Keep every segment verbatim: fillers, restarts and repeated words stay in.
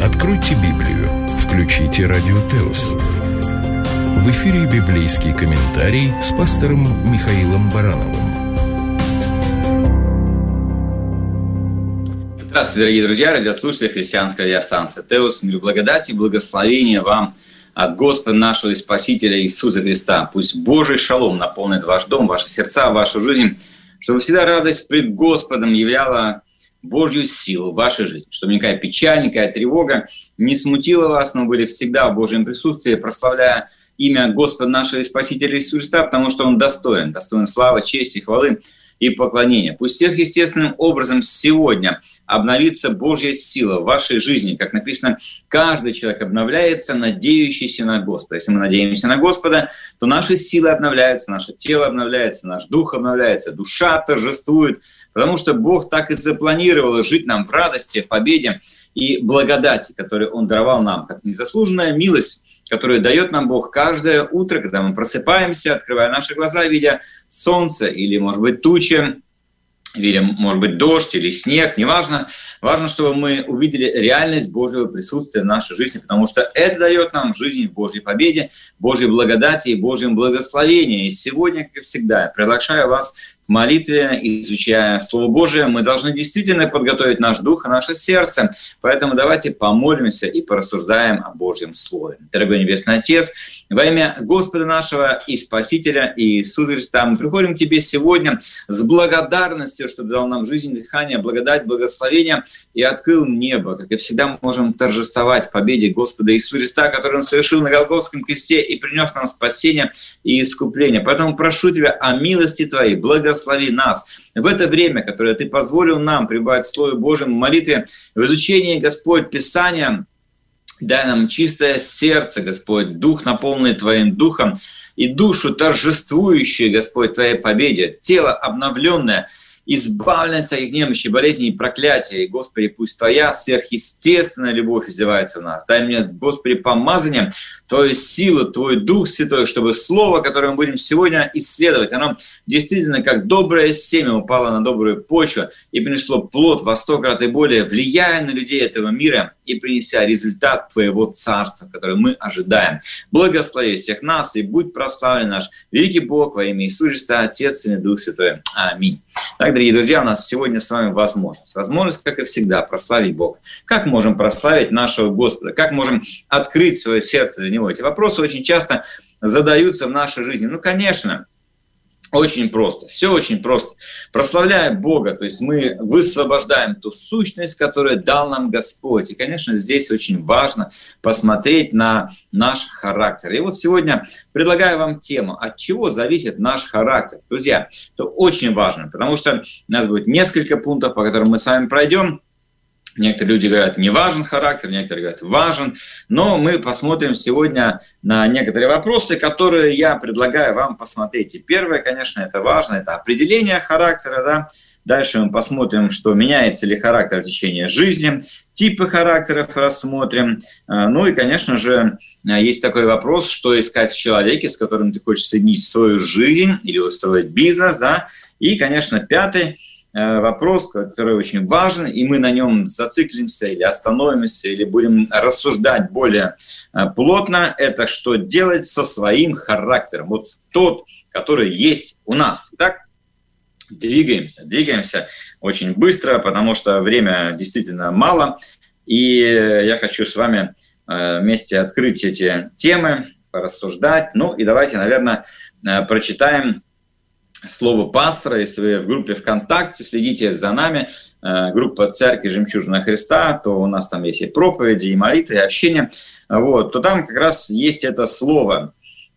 Откройте Библию, включите Радио Теос. В эфире библейский комментарий с пастором Михаилом Барановым. Здравствуйте, дорогие друзья, радиослушатели христианской радиостанции Теос. Мир, благодать и благословение вам от Господа нашего и Спасителя Иисуса Христа. Пусть Божий шалом наполнит ваш дом, ваши сердца, вашу жизнь, чтобы всегда радость пред Господом являла Божью силу в вашей жизни, чтобы никакая печаль, никакая тревога не смутила вас, но были всегда в Божьем присутствии, прославляя имя Господа нашего и Спасителя Иисуса Христа, потому что Он достоин, достоин славы, чести, хвалы и поклонения. Пусть всех естественным образом сегодня обновится Божья сила в вашей жизни. Как написано, каждый человек обновляется, надеющийся на Господа. Если мы надеемся на Господа, то наши силы обновляются, наше тело обновляется, наш дух обновляется, душа торжествует, потому что Бог так и запланировал жить нам в радости, в победе и благодати, которую Он даровал нам, как незаслуженная милость, которую дает нам Бог каждое утро, когда мы просыпаемся, открывая наши глаза, видя солнце или, может быть, тучи, или, может быть, дождь или снег, неважно. Важно, чтобы мы увидели реальность Божьего присутствия в нашей жизни, потому что это дает нам жизнь в Божьей победе, Божьей благодати и Божьем благословении. И сегодня, как и всегда, я приглашаю вас к молитве, изучая Слово Божие. Мы должны действительно подготовить наш дух и наше сердце. Поэтому давайте помолимся и порассуждаем о Божьем Слове. Дорогой Небесный Отец, во имя Господа нашего и Спасителя Иисуса Христа, мы приходим к Тебе сегодня с благодарностью, что Ты дал нам жизнь, дыхание, благодать, благословение и открыл небо. Как и всегда, мы можем торжествовать в победе Господа Иисуса Христа, который Он совершил на Голгофском кресте и принес нам спасение и искупление. Поэтому прошу Тебя о милости Твоей, благослови нас в это время, которое Ты позволил нам пребывать в Слове Божьем, в молитве, в изучении, Господь, Писания. Дай нам чистое сердце, Господь, дух, наполненный Твоим духом, и душу торжествующую, Господь, Твоей победе, тело обновленное, избавленное от всяких немощей, болезней и проклятий. Господи, пусть Твоя сверхъестественная любовь изливается в нас. Дай мне, Господи, помазание, Твою силу, Твой Дух Святой, чтобы Слово, которое мы будем сегодня исследовать, оно действительно как доброе семя упало на добрую почву и принесло плод во сто крат и более, влияя на людей этого мира и принеся результат Твоего Царства, которое мы ожидаем. Благослови всех нас и будь прославлен наш великий Бог во имя Иисуса Христа, Отец, Сын и Дух Святой. Аминь. Так, дорогие друзья, у нас сегодня с вами возможность. Возможность, как и всегда, прославить Бога. Как можем прославить нашего Господа? Как можем открыть свое сердце для Него? Эти вопросы очень часто задаются в нашей жизни. Ну, конечно, очень просто. Все очень просто. Прославляя Бога, то есть мы высвобождаем ту сущность, которую дал нам Господь. И, конечно, здесь очень важно посмотреть на наш характер. И вот сегодня предлагаю вам тему, от чего зависит наш характер. Друзья, это очень важно, потому что у нас будет несколько пунктов, по которым мы с вами пройдем. Некоторые люди говорят, не важен характер, некоторые говорят, важен. Но мы посмотрим сегодня на некоторые вопросы, которые я предлагаю вам посмотреть. И первое, конечно, это важно, это определение характера, да. Дальше мы посмотрим, что меняется ли характер в течение жизни, типы характеров рассмотрим. Ну и, конечно же, есть такой вопрос, что искать в человеке, с которым ты хочешь соединить свою жизнь или устроить бизнес, да. И, конечно, пятый вопрос, который очень важен, и мы на нем зациклимся или остановимся, или будем рассуждать более плотно, это что делать со своим характером, вот тот, который есть у нас. Итак, двигаемся, двигаемся очень быстро, потому что время действительно мало, и я хочу с вами вместе открыть эти темы, порассуждать. Ну и давайте, наверное, прочитаем слово пастора. Если вы в группе ВКонтакте, следите за нами, группа «Церковь Жемчужина Христа», то у нас там есть и проповеди, и молитвы, и общение, вот, то там как раз есть это слово.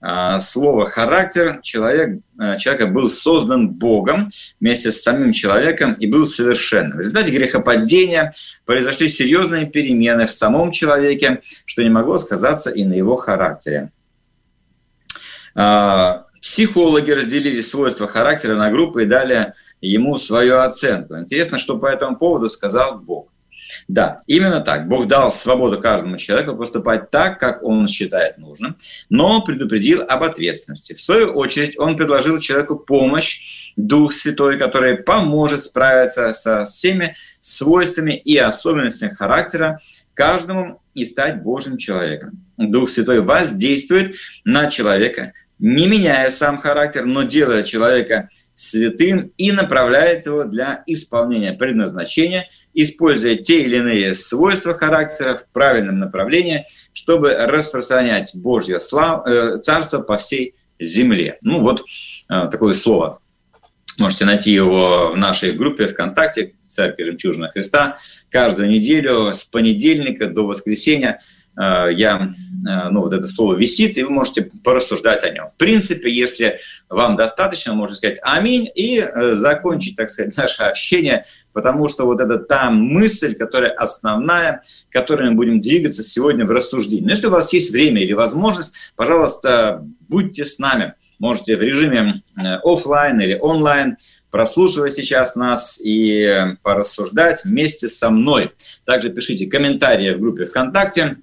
Слово «характер». Человек, человека был создан Богом вместе с самим человеком и был совершенным. В результате грехопадения произошли серьезные перемены в самом человеке, что не могло сказаться и на его характере. Психологи разделили свойства характера на группы и дали ему свою оценку. Интересно, что по этому поводу сказал Бог. Да, именно так. Бог дал свободу каждому человеку поступать так, как он считает нужным, но предупредил об ответственности. В свою очередь, он предложил человеку помощь, Дух Святой, который поможет справиться со всеми свойствами и особенностями характера, каждому и стать Божьим человеком. Дух Святой воздействует на человека, не меняя сам характер, но делая человека святым и направляет его для исполнения предназначения, используя те или иные свойства характера в правильном направлении, чтобы распространять Божье слав, э, царство по всей земле. Ну вот э, такое слово. Можете найти его в нашей группе ВКонтакте «Церковь Жемчужина Христа». Каждую неделю с понедельника до воскресенья э, я, э, ну, вот это слово висит, и вы можете порассуждать о нем. В принципе, если вам достаточно, можно сказать «Аминь» и э, закончить, так сказать, наше общение, потому что вот это та мысль, которая основная, которой мы будем двигаться сегодня в рассуждении. Но если у вас есть время или возможность, пожалуйста, будьте с нами. Можете в режиме офлайн или онлайн прослушивать сейчас нас и порассуждать вместе со мной. Также пишите комментарии в группе ВКонтакте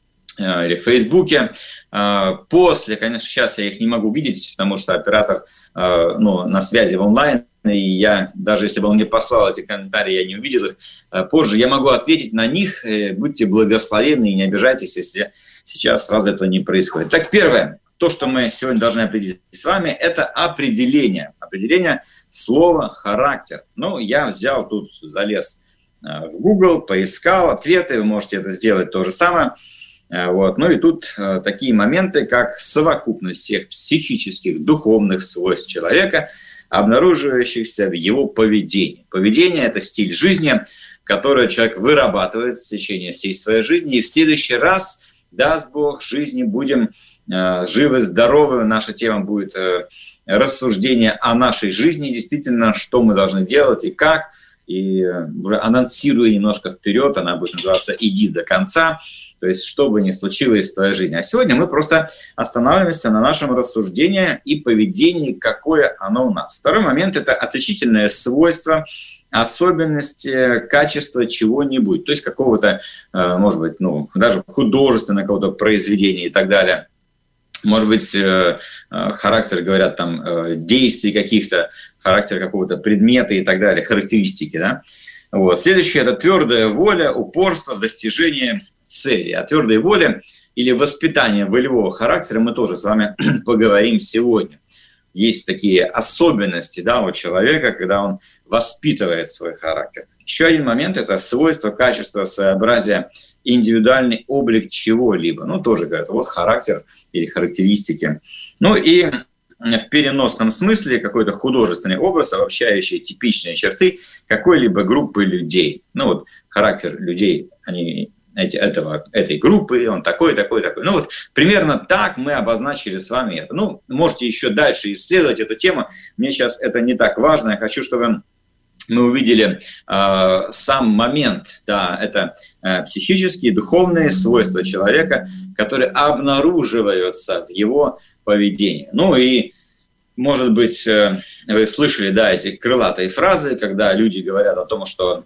или в Фейсбуке. После, конечно, сейчас я их не могу видеть, потому что оператор ну, на связи в онлайн, и я, даже если бы он мне послал эти комментарии, я не увидел их. Позже я могу ответить на них. Будьте благословенны и не обижайтесь, если сейчас сразу этого не происходит. Так, первое. То, что мы сегодня должны определить с вами, это определение. Определение слова «характер». Ну, я взял тут, залез в Google, поискал ответы, вы можете это сделать то же самое. Вот. Ну и тут такие моменты, как совокупность всех психических, духовных свойств человека, обнаруживающихся в его поведении. Поведение – это стиль жизни, который человек вырабатывает в течение всей своей жизни. И в следующий раз, даст Бог, жизни будем живы, здоровы. Наша тема будет рассуждение о нашей жизни, действительно, что мы должны делать и как. И уже анонсируя немножко вперед, она будет называться «Иди до конца». То есть, что бы ни случилось в твоей жизни. А сегодня мы просто останавливаемся на нашем рассуждении и поведении, какое оно у нас. Второй момент – это отличительное свойство, особенности, качество чего-нибудь. То есть, какого-то, может быть, ну, даже художественного какого-то произведения и так далее. Может быть, характер, говорят, там, действий каких-то, характер какого-то предмета и так далее, характеристики, да. Вот. Следующее – это твердая воля, упорство в достижении цели. О твердой воле или воспитании волевого характера мы тоже с вами поговорим сегодня. Есть такие особенности, да, у человека, когда он воспитывает свой характер. Еще один момент – это свойство, качество, своеобразие, индивидуальный облик чего-либо. Ну, тоже говорят, вот характер или характеристики. Ну и в переносном смысле какой-то художественный образ, обобщающий типичные черты какой-либо группы людей. Ну вот характер людей, они эти, этого, этой группы, он такой, такой, такой. Ну вот примерно так мы обозначили с вами это. Ну, можете еще дальше исследовать эту тему. Мне сейчас это не так важно. Я хочу, чтобы мы увидели э, сам момент, да, это э, психические, духовные свойства человека, которые обнаруживаются в его поведении. Ну и, может быть, э, вы слышали, да, эти крылатые фразы, когда люди говорят о том, что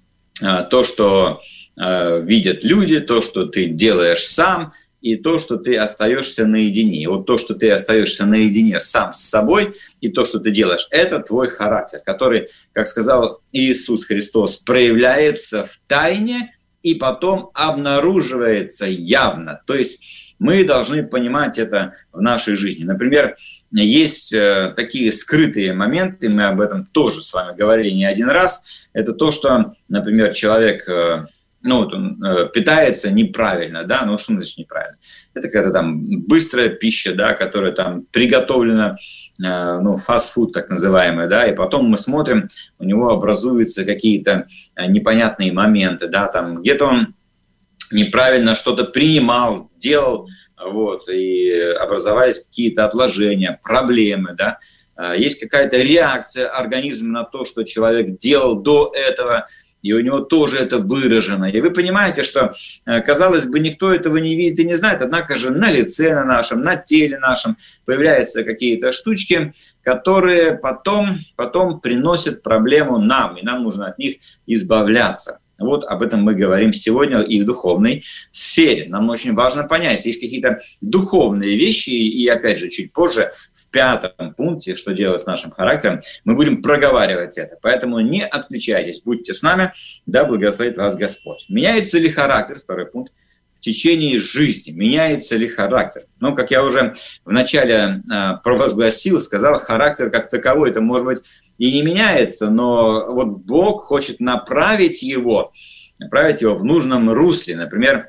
э, то, что э, видят люди, то, что ты делаешь сам, и то, что ты остаешься наедине. Вот то, что ты остаешься наедине сам с собой, и то, что ты делаешь, это твой характер, который, как сказал Иисус Христос, проявляется в тайне и потом обнаруживается явно. То есть мы должны понимать это в нашей жизни. Например, есть такие скрытые моменты, мы об этом тоже с вами говорили не один раз. Это то, что, например, человек... ну, вот он э, питается неправильно, да, ну, что значит неправильно? Это когда там быстрая пища, да, которая там приготовлена, э, ну, фастфуд так называемый, да, и потом мы смотрим, у него образуются какие-то э, непонятные моменты, да, там где-то он неправильно что-то принимал, делал, вот, и образовались какие-то отложения, проблемы, да, э, есть какая-то реакция организма на то, что человек делал до этого, и у него тоже это выражено. И вы понимаете, что, казалось бы, никто этого не видит и не знает, однако же на лице на нашем, на теле нашем появляются какие-то штучки, которые потом, потом приносят проблему нам, и нам нужно от них избавляться. Вот об этом мы говорим сегодня и в духовной сфере. Нам очень важно понять, есть какие-то духовные вещи, и опять же, чуть позже, в пятом пункте, что делать с нашим характером, мы будем проговаривать это. Поэтому не отключайтесь, будьте с нами, да благословит вас Господь. Меняется ли характер, второй пункт, в течение жизни? Меняется ли характер? Ну, как я уже вначале э, провозгласил, сказал, характер как таковой, это может быть и не меняется, но вот Бог хочет направить его, направить его в нужном русле. Например,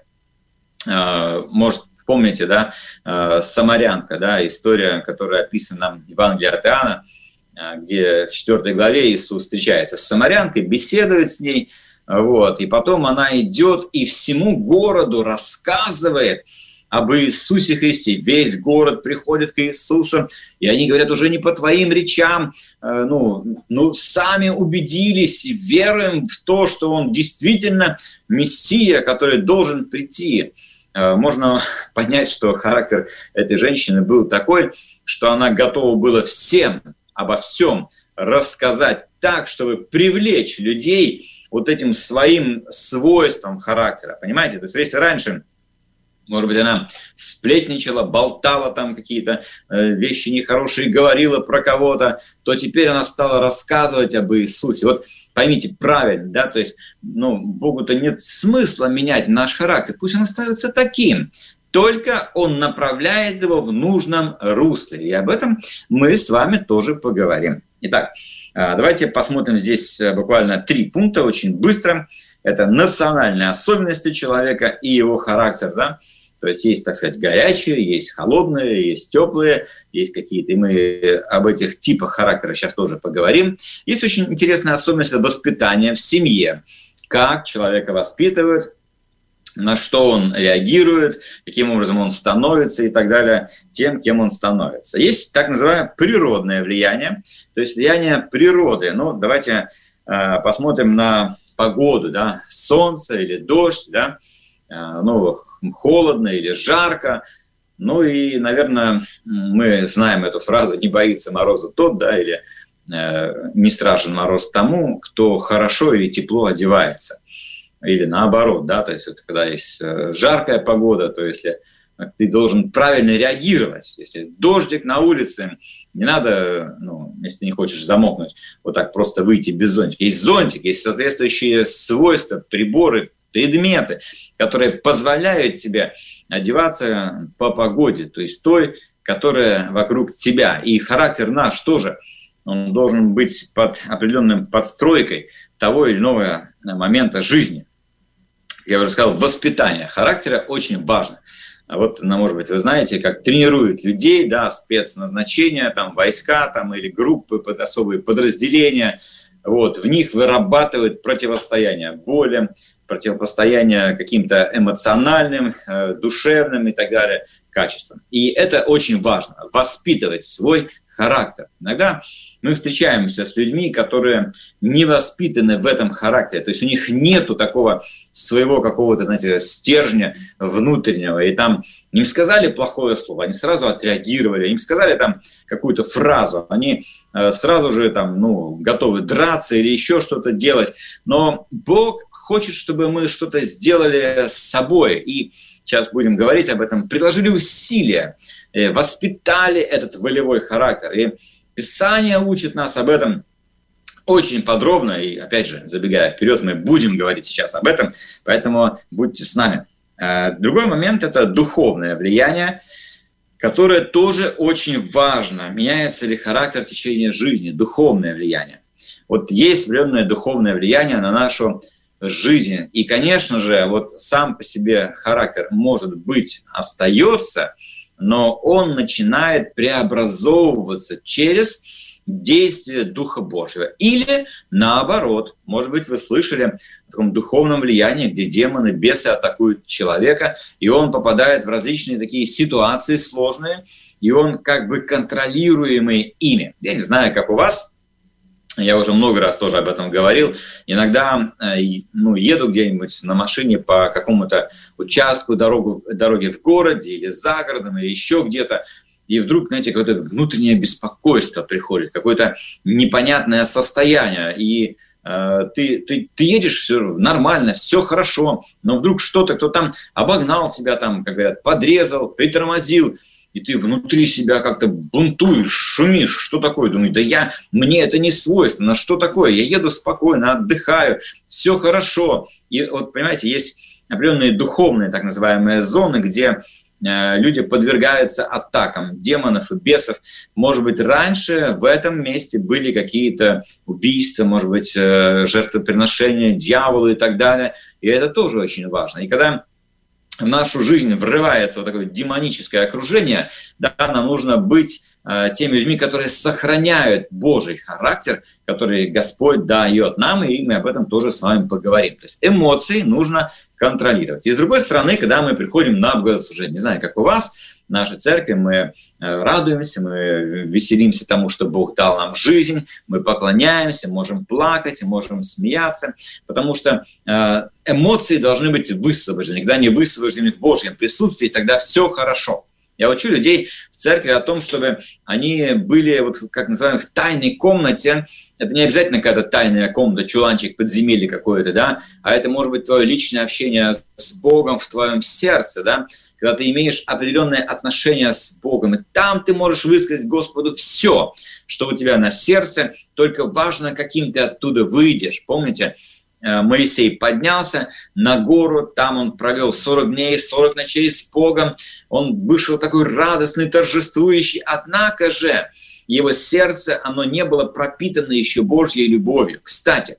э, может, помните, да, э, самарянка, да, история, которая описана в Евангелии от Иоанна, э, где в четвёртой главе Иисус встречается с самарянкой, беседует с ней, вот, и потом она идет и всему городу рассказывает об Иисусе Христе. Весь город приходит к Иисусу, и они говорят, уже не по твоим речам, э, ну, ну, сами убедились и веруем в то, что Он действительно Мессия, который должен прийти. Э, можно понять, что характер этой женщины был такой, что она готова была всем, обо всем рассказать так, чтобы привлечь людей вот этим своим свойством характера. Понимаете? То есть если раньше, может быть, она сплетничала, болтала там какие-то э, вещи нехорошие, говорила про кого-то, то теперь она стала рассказывать об Иисусе. Вот поймите правильно, да, то есть, ну, Богу-то нет смысла менять наш характер, пусть он остается таким, только он направляет его в нужном русле, и об этом мы с вами тоже поговорим. Итак, давайте посмотрим здесь буквально три пункта очень быстро. Это национальные особенности человека и его характер, да. То есть есть, так сказать, горячие, есть холодные, есть теплые, есть какие-то, и мы об этих типах характера сейчас тоже поговорим. Есть очень интересная особенность воспитания в семье. Как человека воспитывают, на что он реагирует, каким образом он становится и так далее, тем, кем он становится. Есть так называемое природное влияние, то есть влияние природы. Ну, давайте э, посмотрим на погоду, да, солнце или дождь, да, э, ну, холодно или жарко. Ну и, наверное, мы знаем эту фразу «не боится мороза тот», да, или э, «не страшен мороз тому, кто хорошо или тепло одевается». Или наоборот, да, то есть вот, когда есть жаркая погода, то если ты должен правильно реагировать. Если дождик на улице, не надо, ну, если ты не хочешь замокнуть, вот так просто выйти без зонтика. Есть зонтик, есть соответствующие свойства, приборы, предметы, которые позволяют тебе одеваться по погоде, то есть той, которая вокруг тебя. И характер наш тоже, он должен быть под определенным подстройкой того или иного момента жизни. Я уже сказал, воспитание характера очень важно. А вот, ну, может быть, вы знаете, как тренируют людей, да, спецназначения, там, войска там, или группы, под особые подразделения. Вот, в них вырабатывают противостояние боли, противостояние каким-то эмоциональным, э, душевным и так далее качествам. И это очень важно, воспитывать свой характер. Иногда мы встречаемся с людьми, которые не воспитаны в этом характере, то есть у них нету такого своего какого-то, знаете, стержня внутреннего, и там им сказали плохое слово, они сразу отреагировали, им сказали там какую-то фразу, они э, сразу же там, ну, готовы драться или еще что-то делать, но Бог хочет, чтобы мы что-то сделали с собой, и сейчас будем говорить об этом, приложили усилия, э, воспитали этот волевой характер, и Писание учит нас об этом очень подробно, и, опять же, забегая вперед, мы будем говорить сейчас об этом, поэтому будьте с нами. Другой момент – это духовное влияние, которое тоже очень важно. Меняется ли характер в течение жизни, духовное влияние. Вот есть определенное духовное влияние на нашу жизнь, и, конечно же, вот сам по себе характер, может быть, остается, но он начинает преобразовываться через действие Духа Божьего. Или наоборот, может быть, вы слышали о таком духовном влиянии, где демоны, бесы атакуют человека, и он попадает в различные такие ситуации сложные, и он как бы контролируемый ими. Я не знаю, как у вас, я уже много раз тоже об этом говорил, иногда ну, еду где-нибудь на машине по какому-то участку дорогу, дороги в городе или за городом, или еще где-то, и вдруг, знаете, какое-то внутреннее беспокойство приходит, какое-то непонятное состояние, и ты, ты, ты едешь, все нормально, все хорошо, но вдруг что-то, кто там обогнал тебя, там, как говорят, подрезал, притормозил, и ты внутри себя как-то бунтуешь, шумишь, что такое? Думаю, да я, мне это не свойственно, что такое? Я еду спокойно, отдыхаю, все хорошо. И вот, понимаете, есть определенные духовные, так называемые, зоны, где э, люди подвергаются атакам демонов и бесов. Может быть, раньше в этом месте были какие-то убийства, может быть, э, жертвоприношения дьяволу и так далее. И это тоже очень важно. И когда в нашу жизнь врывается вот такое демоническое окружение, да, нам нужно быть э, теми людьми, которые сохраняют Божий характер, который Господь дает нам, и мы об этом тоже с вами поговорим. То есть эмоции нужно контролировать. И с другой стороны, когда мы приходим на богослужение, не знаю, как у вас, в нашей церкви мы радуемся, мы веселимся тому, что Бог дал нам жизнь, мы поклоняемся, можем плакать, можем смеяться, потому что эмоции должны быть высвобождены. Когда они высвобождены в Божьем присутствии, тогда все хорошо. Я учу людей в церкви о том, чтобы они были, вот, как называем, в тайной комнате. Это не обязательно какая-то тайная комната, чуланчик, подземелье какое-то, да, а это может быть твое личное общение с Богом в твоем сердце, да, когда ты имеешь определенные отношения с Богом, и там ты можешь высказать Господу все, что у тебя на сердце, только важно, каким ты оттуда выйдешь. Помните, Моисей поднялся на гору, там он провел сорок дней, сорок ночей с Богом, он вышел такой радостный, торжествующий, однако же его сердце, оно не было пропитано еще Божьей любовью. Кстати,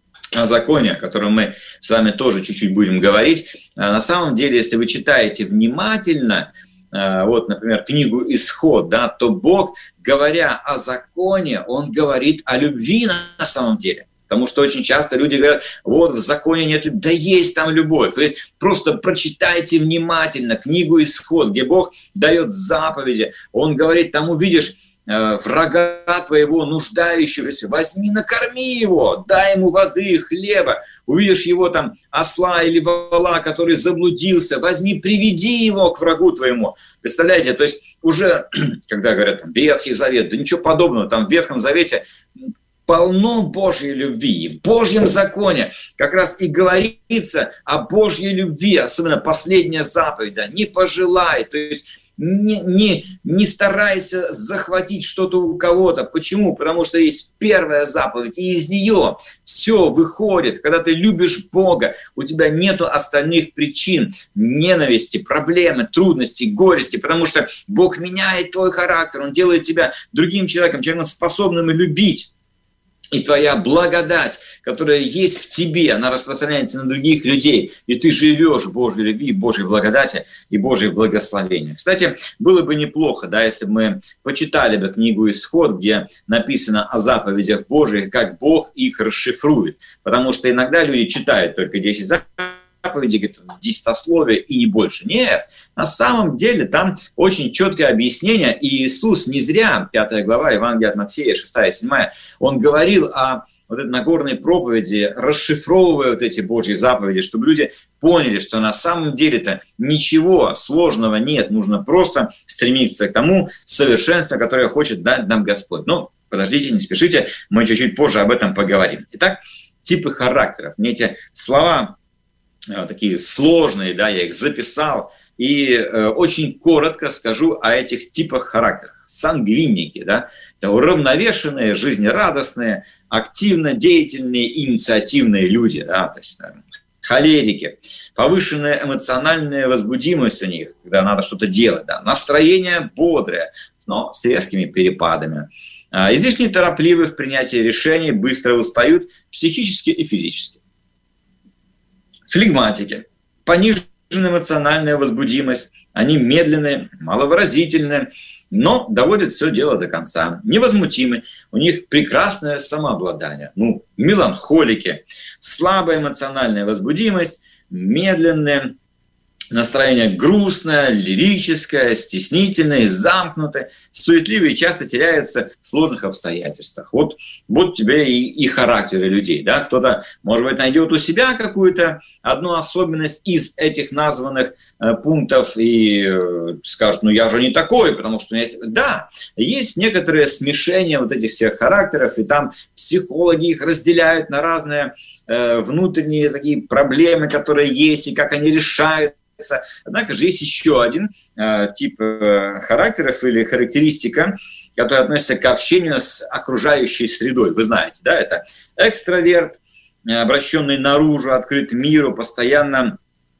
о законе, о котором мы с вами тоже чуть-чуть будем говорить, на самом деле, если вы читаете внимательно, вот, например, книгу «Исход», да, то Бог, говоря о законе, Он говорит о любви на самом деле. Потому что очень часто люди говорят, вот в законе нет любви. Да есть там любовь. Вы просто прочитайте внимательно книгу «Исход», где Бог дает заповеди. Он говорит, там увидишь э, врага твоего, нуждающегося, возьми, накорми его, дай ему воды, хлеба. Увидишь его там осла или вола, который заблудился, возьми, приведи его к врагу твоему. Представляете, то есть уже, когда говорят, там, Ветхий Завет, да ничего подобного, там в Ветхом Завете полно Божьей любви. В Божьем законе как раз и говорится о Божьей любви, особенно последняя заповедь, да, не пожелай, то есть не, не, не старайся захватить что-то у кого-то. Почему? Потому что есть первая заповедь, и из нее все выходит. Когда ты любишь Бога, у тебя нету остальных причин ненависти, проблемы, трудности, горести, потому что Бог меняет твой характер, Он делает тебя другим человеком, человеком способным любить. И твоя благодать, которая есть в тебе, она распространяется на других людей, и ты живешь в Божьей любви, Божьей благодати и Божьей благословении. Кстати, было бы неплохо, да, если бы мы почитали бы книгу «Исход», где написано о заповедях Божьих, как Бог их расшифрует. Потому что иногда люди читают только десять заповедей, говорят, десятословие и не больше. Нет, на самом деле там очень четкое объяснение, и Иисус не зря, пятая глава Евангелия от Матфея, шестая, седьмая, Он говорил о вот этой Нагорной проповеди, расшифровывая вот эти Божьи заповеди, чтобы люди поняли, что на самом деле-то ничего сложного нет, нужно просто стремиться к тому совершенству, которое хочет дать нам Господь. Но подождите, не спешите, мы чуть-чуть позже об этом поговорим. Итак, типы характеров. Мне эти слова такие сложные, да, я их записал, и э, очень коротко скажу о этих типах характеров. Сангвиники, да, это уравновешенные, жизнерадостные, активно деятельные, инициативные люди, да, то есть там, холерики, повышенная эмоциональная возбудимость у них, когда надо что-то делать, да, настроение бодрое, но с резкими перепадами. А, излишне торопливы в принятии решений, быстро устают психически и физически. Флегматики, пониженная эмоциональная возбудимость, они медленные, маловыразительные, но доводят все дело до конца. Невозмутимы, у них прекрасное самообладание. Ну, меланхолики, слабая эмоциональная возбудимость, медленные, настроение грустное, лирическое, стеснительное, замкнутое, суетливое и часто теряется в сложных обстоятельствах. Вот, вот тебе и, и характеры людей. Да? Кто-то, может быть, найдет у себя какую-то одну особенность из этих названных э, пунктов и э, скажет, ну я же не такой, потому что у меня есть... Да, есть некоторое смешение вот этих всех характеров, и там психологи их разделяют на разные э, внутренние такие проблемы, которые есть, и как они решают. Однако же есть еще один э, тип э, характеров или характеристика, которая относится к общению с окружающей средой. Вы знаете, да, это экстраверт, э, обращенный наружу, открыт миру, постоянно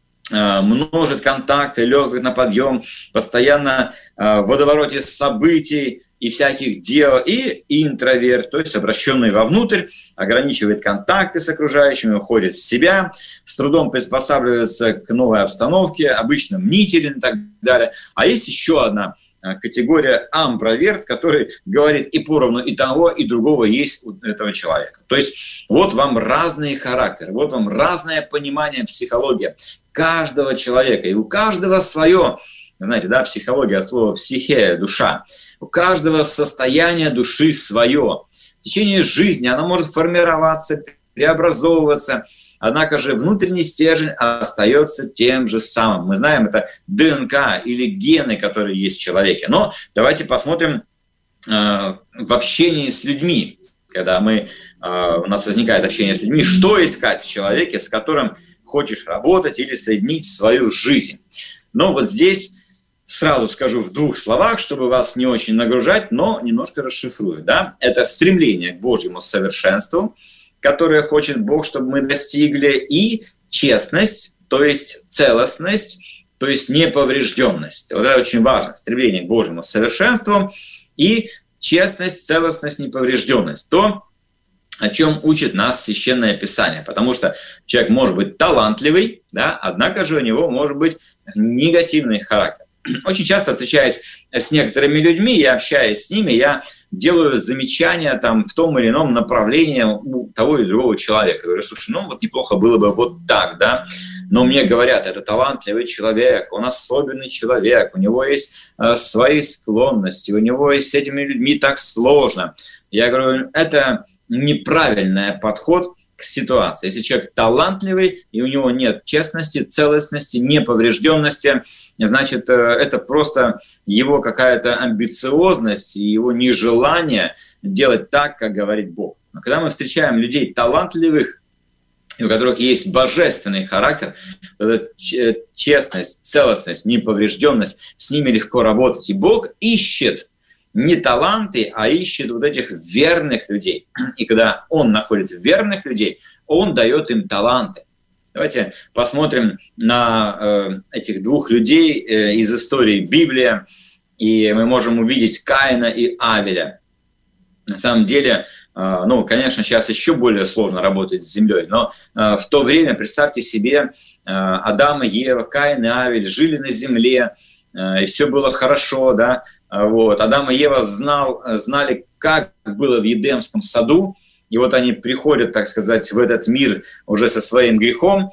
э, множит контакты, легок на подъем, постоянно э, в водовороте событий и всяких дел, и интроверт, то есть обращенный вовнутрь, ограничивает контакты с окружающими, уходит в себя, с трудом приспосабливается к новой обстановке, обычно мнителен и так далее. А есть еще одна категория амброверт, который говорит и поровну и того, и другого есть у этого человека. То есть вот вам разные характеры, вот вам разное понимание психологии каждого человека, и у каждого свое. Знаете, да, психология от слова «психея» – душа. У каждого состояние души свое. В течение жизни она может формироваться, преобразовываться, однако же внутренний стержень остается тем же самым. Мы знаем, это ДНК или гены, которые есть в человеке. Но давайте посмотрим э, в общении с людьми, когда мы, э, у нас возникает общение с людьми, что искать в человеке, с которым хочешь работать или соединить свою жизнь. Но вот здесь... Сразу скажу в двух словах, чтобы вас не очень нагружать, но немножко расшифрую. Да? Это стремление к Божьему совершенству, которое хочет Бог, чтобы мы достигли, и честность, то есть целостность, то есть неповрежденность. Вот это очень важно. Стремление к Божьему совершенству и честность, целостность, неповрежденность. То, о чем учит нас Священное Писание. Потому что человек может быть талантливый, да, однако же у него может быть негативный характер. Очень часто, встречаясь с некоторыми людьми и общаясь с ними, я делаю замечания там, в том или ином направлении у того или другого человека. Я говорю, слушай, ну вот неплохо было бы вот так, да. Но мне говорят, это талантливый человек, он особенный человек, у него есть э, свои склонности, у него есть с этими людьми так сложно. Я говорю, это неправильный подход к ситуации. Если человек талантливый, и у него нет честности, целостности, неповрежденности, значит, это просто его какая-то амбициозность и его нежелание делать так, как говорит Бог. Но когда мы встречаем людей талантливых, у которых есть божественный характер, честность, целостность, неповрежденность, с ними легко работать. И Бог ищет не таланты, а ищет вот этих верных людей. И когда Он находит верных людей, Он дает им таланты. Давайте посмотрим на э, этих двух людей э, из истории Библии, и мы можем увидеть Каина и Авеля. На самом деле, э, ну, конечно, сейчас еще более сложно работать с землей, но э, в то время, представьте себе, э, Адам и Ева, Каин и Авель жили на земле, э, и все было хорошо, да. Вот. Адам и Ева знал, знали, как было в Едемском саду, и вот они приходят, так сказать, в этот мир уже со своим грехом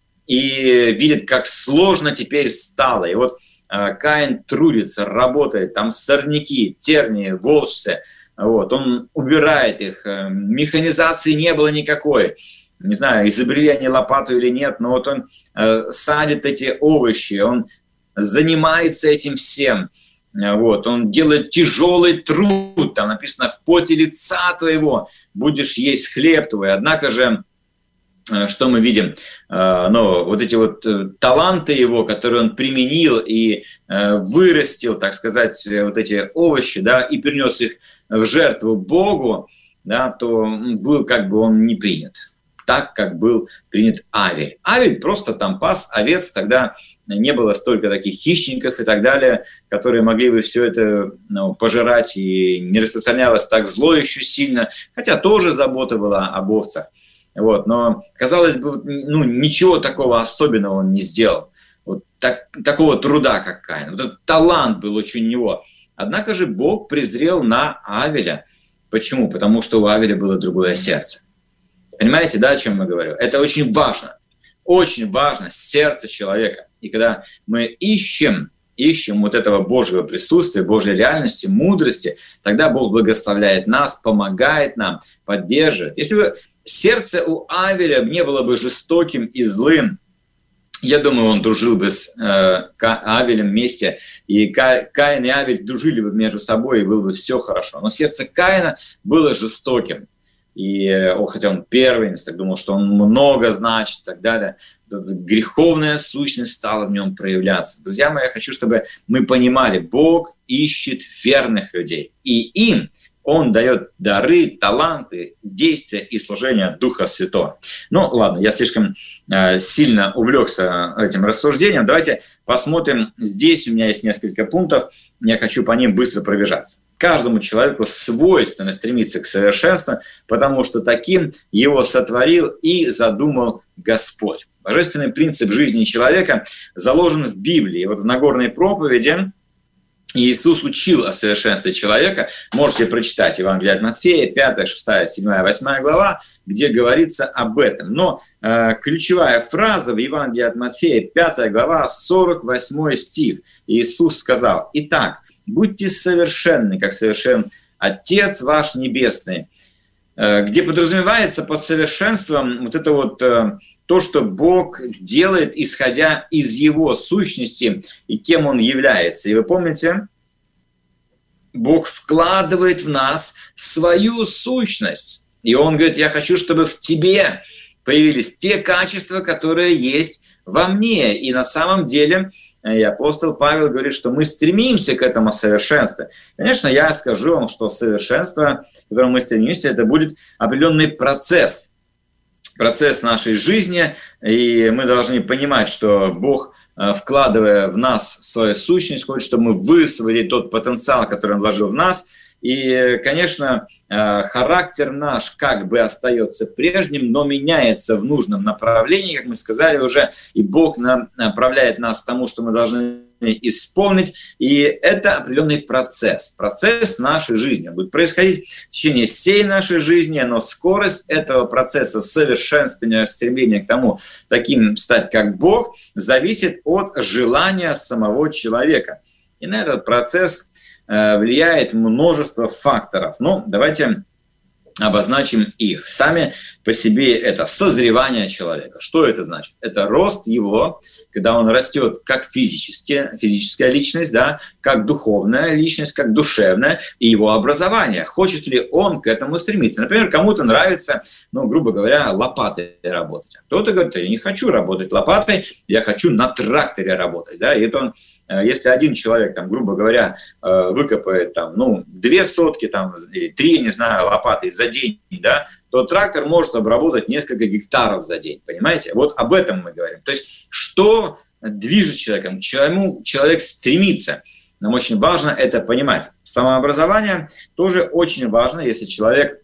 и видят, как сложно теперь стало. И вот э, Каин трудится, работает, там сорняки, тернии, волжцы, вот. Он убирает их, э, механизации не было никакой. Не знаю, изобрели они лопату или нет, но вот он э, садит эти овощи, он занимается этим всем. Вот, он делает тяжелый труд, там написано, в поте лица твоего будешь есть хлеб твой. Однако же, что мы видим? Ну, вот эти вот таланты его, которые он применил и вырастил, так сказать, вот эти овощи, да, и принес их в жертву Богу, да, то был как бы он не принят, так, как был принят Авель. Авель просто там пас овец, тогда не было столько таких хищников и так далее, которые могли бы все это, ну, пожирать, и не распространялось так зло еще сильно, хотя тоже забота была об овцах. Вот, но, казалось бы, ну, ничего такого особенного он не сделал, вот так, такого труда, как Каин. Вот этот талант был очень у него. Однако же Бог презрел на Авеля. Почему? Потому что у Авеля было другое сердце. Понимаете, да, о чем я говорю? Это очень важно. Очень важно сердце человека. И когда мы ищем, ищем вот этого Божьего присутствия, Божьей реальности, мудрости, тогда Бог благословляет нас, помогает нам, поддерживает. Если бы сердце у Авеля не было бы жестоким и злым, я думаю, он дружил бы с э, Авелем вместе, и Ка, Каин и Авель дружили бы между собой, и было бы все хорошо. Но сердце Каина было жестоким. И, о, хотя он первенец, так думал, что он много значит и так далее, греховная сущность стала в нем проявляться. Друзья мои, я хочу, чтобы мы понимали, Бог ищет верных людей, и им Он дает дары, таланты, действия и служение Духа Святого. Ну, ладно, я слишком э, сильно увлекся этим рассуждением. Давайте посмотрим. Здесь у меня есть несколько пунктов. Я хочу по ним быстро пробежаться. Каждому человеку свойственно стремиться к совершенству, потому что таким его сотворил и задумал Господь. Божественный принцип жизни человека заложен в Библии. Вот в Нагорной проповеди Иисус учил о совершенстве человека. Можете прочитать Евангелие от Матфея, пятая, шестая, седьмая, восьмая глава, где говорится об этом. Но э, ключевая фраза в Евангелии от Матфея, пятая глава, сорок восьмой стих. Иисус сказал: «Итак, будьте совершенны, как совершен Отец ваш Небесный», э, где подразумевается под совершенством вот это вот... Э, то, что Бог делает, исходя из Его сущности и кем Он является. И вы помните, Бог вкладывает в нас свою сущность. И Он говорит: я хочу, чтобы в тебе появились те качества, которые есть во мне. И на самом деле и апостол Павел говорит, что мы стремимся к этому совершенству. Конечно, я скажу вам, что совершенство, к которому мы стремимся, это будет определенный процесс. Процесс нашей жизни, и мы должны понимать, что Бог, вкладывая в нас свою сущность, хочет, чтобы мы высвободили тот потенциал, который Он вложил в нас. И, конечно, характер наш как бы остается прежним, но меняется в нужном направлении, как мы сказали уже, и Бог направляет нас к тому, что мы должны исполнить, и это определенный процесс, процесс нашей жизни. Он будет происходить в течение всей нашей жизни, но скорость этого процесса совершенствования, стремления к тому, таким стать, как Бог, зависит от желания самого человека. И на этот процесс э, влияет множество факторов. Ну, давайте обозначим их. Сами по себе это созревание человека. Что это значит? Это рост его, когда он растет как физически, физическая личность, да, как духовная личность, как душевная, и его образование. Хочет ли он к этому стремиться? Например, кому-то нравится, ну, грубо говоря, лопатой работать. А кто-то говорит: я не хочу работать лопатой, я хочу на тракторе работать. Да? И это он, если один человек, там, грубо говоря, выкопает там, ну, две сотки там, или три, не знаю, лопаты за день, да, то трактор может обработать несколько гектаров за день, понимаете? Вот об этом мы говорим. То есть, что движет человеком, к чему человек стремится. Нам очень важно это понимать. Самообразование тоже очень важно, если человек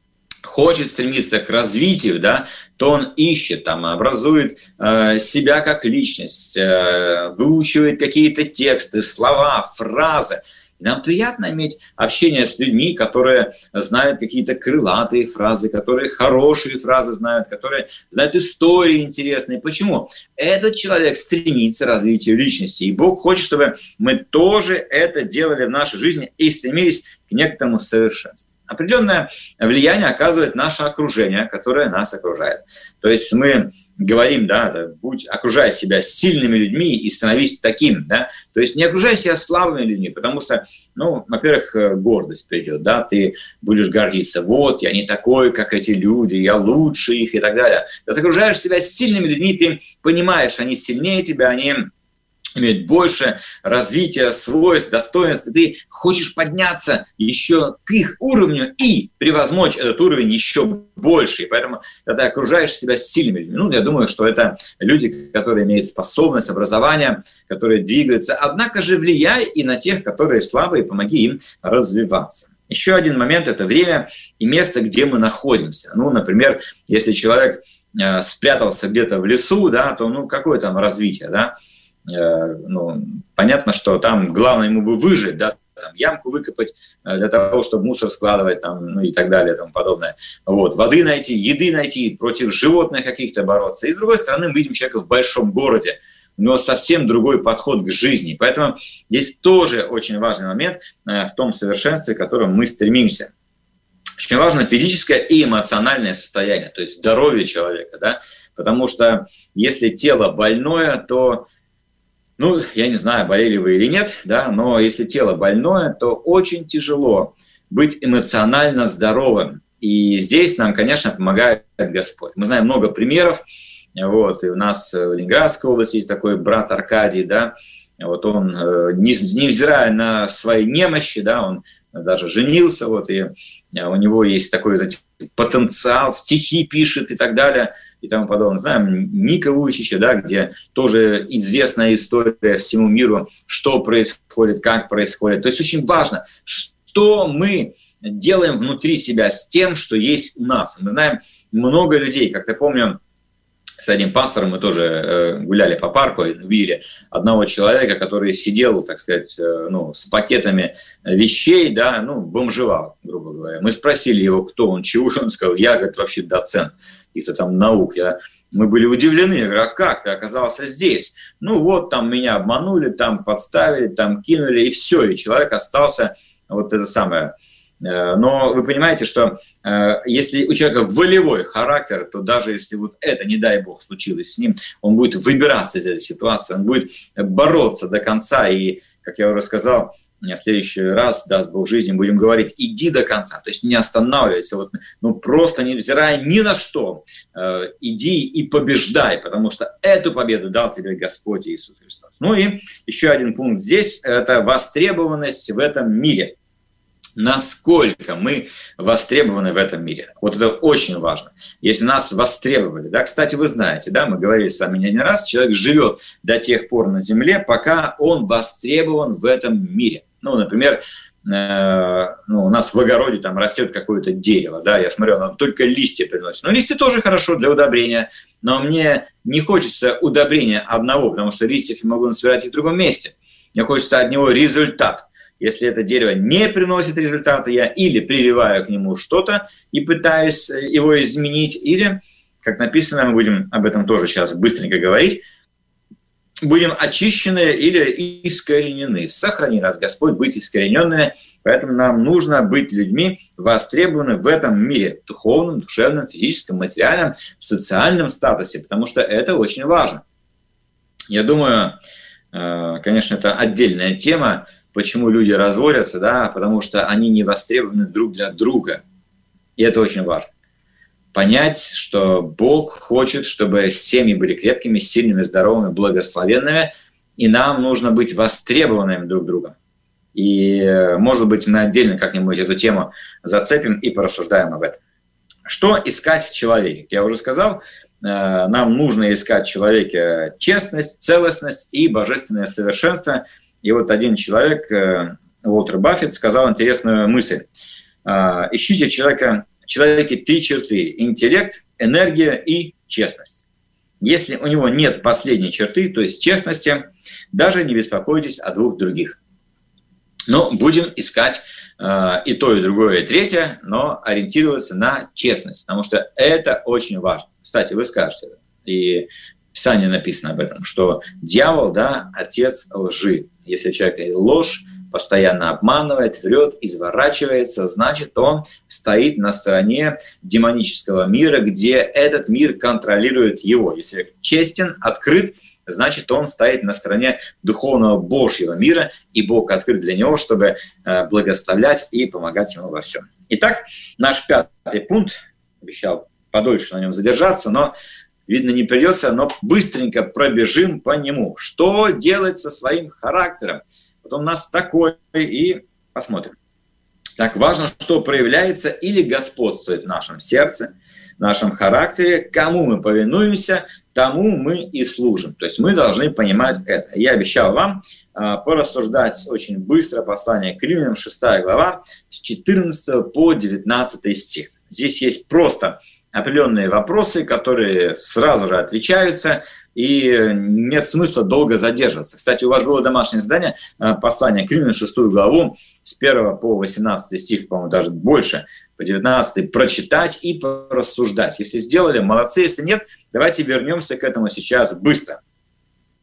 хочет стремиться к развитию, да, то он ищет, там, образует э, себя как личность, э, выучивает какие-то тексты, слова, фразы. Нам приятно иметь общение с людьми, которые знают какие-то крылатые фразы, которые хорошие фразы знают, которые знают истории интересные. Почему? Этот человек стремится к развитию личности, и Бог хочет, чтобы мы тоже это делали в нашей жизни и стремились к некоторому совершенству. Определенное влияние оказывает наше окружение, которое нас окружает. То есть мы говорим, да, будь, окружай себя сильными людьми и становись таким, да, то есть не окружай себя слабыми людьми, потому что, ну, во-первых, гордость придет, да, ты будешь гордиться, вот, я не такой, как эти люди, я лучше их и так далее. Когда ты окружаешь себя сильными людьми, ты понимаешь, они сильнее тебя, они имеют больше развития, свойств, достоинств, и ты хочешь подняться еще к их уровню и превозмочь этот уровень еще больше. И поэтому, когда ты окружаешь себя сильными людьми, ну, я думаю, что это люди, которые имеют способность, образование, которые двигаются. Однако же влияй и на тех, которые слабые, помоги им развиваться. Еще один момент – это время и место, где мы находимся. Ну, например, если человек э, спрятался где-то в лесу, да, то, ну, какое там развитие, да? Ну, понятно, что там главное ему бы выжить, да, там, ямку выкопать для того, чтобы мусор складывать, там, ну и так далее, и тому подобное. Вот, воды найти, еды найти, против животных каких-то бороться. И с другой стороны, мы видим человека в большом городе. у него совсем другой подход к жизни. Поэтому здесь тоже очень важный момент в том совершенстве, к которому мы стремимся. Очень важно физическое и эмоциональное состояние, то есть здоровье человека, да, потому что если тело больное, то, ну, я не знаю, болели вы или нет, да, но если тело больное, то очень тяжело быть эмоционально здоровым. И здесь нам, конечно, помогает Господь. Мы знаем много примеров. Вот, и у нас в Ленинградской области есть такой брат Аркадий, да, вот он, невзирая на свои немощи, да, он даже женился, вот, и у него есть такой вот потенциал, стихи пишет и так далее, и тому подобное. Знаем Мика Вуйчича, да, где тоже известная история всему миру, что происходит, как происходит. То есть очень важно, что мы делаем внутри себя с тем, что есть у нас. Мы знаем много людей, как я помню, с одним пастором мы тоже э, гуляли по парку и увидели одного человека, который сидел, так сказать, э, ну, с пакетами вещей, да, ну, бомжевал, грубо говоря. Мы спросили его, кто он, чего, он сказал, я, говорит, вообще доцент каких-то там наук. Я, мы были удивлены, я говорю, а как ты оказался здесь? Ну вот, там меня обманули, там подставили, там кинули, и все, и человек остался, вот это самое. Но вы понимаете, что э, если у человека волевой характер, то даже если вот это, не дай бог, случилось с ним, он будет выбираться из этой ситуации, он будет бороться до конца. И, как я уже сказал, в следующий раз, даст Бог жизни, будем говорить, иди до конца, то есть не останавливайся, вот, ну просто невзирая ни на что, э, иди и побеждай, потому что эту победу дал тебе Господь Иисус Христос. Ну и еще один пункт здесь, это востребованность в этом мире. Насколько мы востребованы в этом мире. Вот это очень важно. Если нас востребовали, да, кстати, вы знаете, да, мы говорили с вами не один раз, человек живет до тех пор на земле, пока он востребован в этом мире. Ну, например, э, ну, у нас в огороде там растет какое-то дерево, да, я смотрю, оно только листья приносит. Но листья тоже хорошо для удобрения, но мне не хочется удобрения одного, потому что листьев я могу насобирать и в другом месте. Мне хочется от него результат. Если это дерево не приносит результата, я или прививаю к нему что-то и пытаюсь его изменить, или, как написано, мы будем об этом тоже сейчас быстренько говорить, будем очищены или искоренены. Сохрани нас, Господь, быть искорененными, поэтому нам нужно быть людьми, востребованными в этом мире, в духовном, душевном, физическом, материальном, социальном статусе, потому что это очень важно. Я думаю, конечно, это отдельная тема, почему люди разводятся, да, потому что они не востребованы друг для друга. И это очень важно. Понять, что Бог хочет, чтобы семьи были крепкими, сильными, здоровыми, благословенными, и нам нужно быть востребованными друг другом. И, может быть, мы отдельно как-нибудь эту тему зацепим и порассуждаем об этом. Что искать в человеке? Я уже сказал, нам нужно искать в человеке честность, целостность и божественное совершенство. И вот один человек, Уолтер Баффет, сказал интересную мысль. Ищите в человека, в человеке три черты – интеллект, энергия и честность. Если у него нет последней черты, то есть честности, даже не беспокойтесь о двух других. Но будем искать и то, и другое, и третье, но ориентироваться на честность, потому что это очень важно. Кстати, вы скажете, и в Писании написано об этом, что дьявол, да, отец лжи. Если человек ложь постоянно обманывает, врет, изворачивается, значит, он стоит на стороне демонического мира, где этот мир контролирует его. Если человек честен, открыт, значит, он стоит на стороне духовного Божьего мира, и Бог открыт для него, чтобы благословлять и помогать ему во всем. Итак, наш пятый пункт, обещал подольше на нем задержаться, но видно, не придется, но быстренько пробежим по нему. Что делать со своим характером? Вот он у нас такой, и посмотрим. Так, важно, что проявляется или господствует в нашем сердце, в нашем характере, кому мы повинуемся, тому мы и служим. То есть мы должны понимать это. Я обещал вам э, порассуждать очень быстро послание к Римлянам, шестая глава, с четырнадцатого по девятнадцатый стих. Здесь есть просто определенные вопросы, которые сразу же отвечаются, и нет смысла долго задерживаться. Кстати, у вас было домашнее задание, послание к Римлянам, шестую главу, с первого по восемнадцатый стих, по-моему, даже больше, по девятнадцатый, прочитать и порассуждать. Если сделали, молодцы, если нет, давайте вернемся к этому сейчас быстро.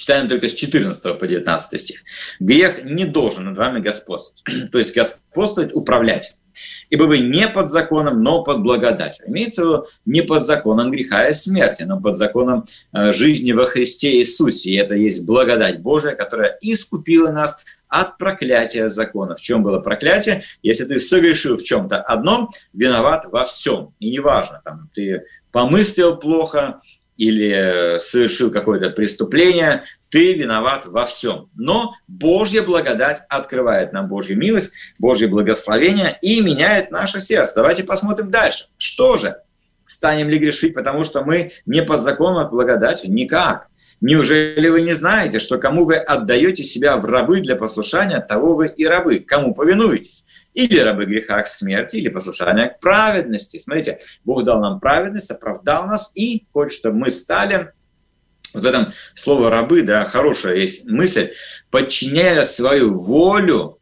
Читаем только с четырнадцатого по девятнадцатый стих. «Грех не должен над вами господствовать». То есть господствовать, управлять. «Ибо вы не под законом, но под благодатью». Имеется в виду не под законом греха и смерти, но под законом жизни во Христе Иисусе. И это есть благодать Божия, которая искупила нас от проклятия закона. В чем было проклятие? Если ты согрешил в чем-то одном, виноват во всем. И неважно, там, ты помыслил плохо или совершил какое-то преступление, ты виноват во всем. Но Божья благодать открывает нам Божью милость, Божье благословение и меняет наше сердце. Давайте посмотрим дальше. Что же? Станем ли грешить, потому что мы не под законом, а под благодатью? Никак. Неужели вы не знаете, что кому вы отдаете себя в рабы для послушания, того вы и рабы? Кому повинуетесь? Или рабы греха к смерти, или послушания к праведности. Смотрите, Бог дал нам праведность, оправдал нас и хочет, чтобы мы стали, вот в этом слово «рабы», да, хорошая есть мысль, подчиняя свою волю